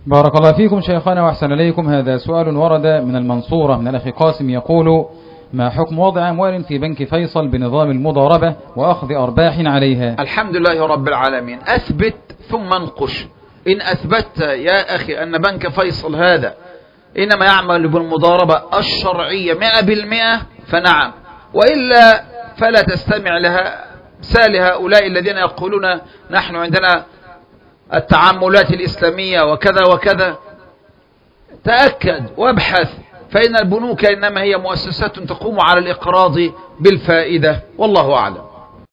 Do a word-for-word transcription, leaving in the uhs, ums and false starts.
بارك الله فيكم شيخنا وأحسن إليكم. هذا سؤال ورد من المنصورة من الأخ قاسم يقول: ما حكم وضع أموال في بنك فيصل بنظام المضاربة وأخذ أرباح عليها؟ الحمد لله رب العالمين. أثبت ثم انقش. إن أثبتت يا أخي أن بنك فيصل هذا إنما يعمل بالمضاربة الشرعية مئة بالمئة فنعم، وإلا فلا تستمع لها سال هؤلاء الذين يقولون نحن عندنا التعاملات الإسلامية وكذا وكذا. تأكد وابحث، فإن البنوك إنما هي مؤسسات تقوم على الإقراض بالفائدة، والله أعلم.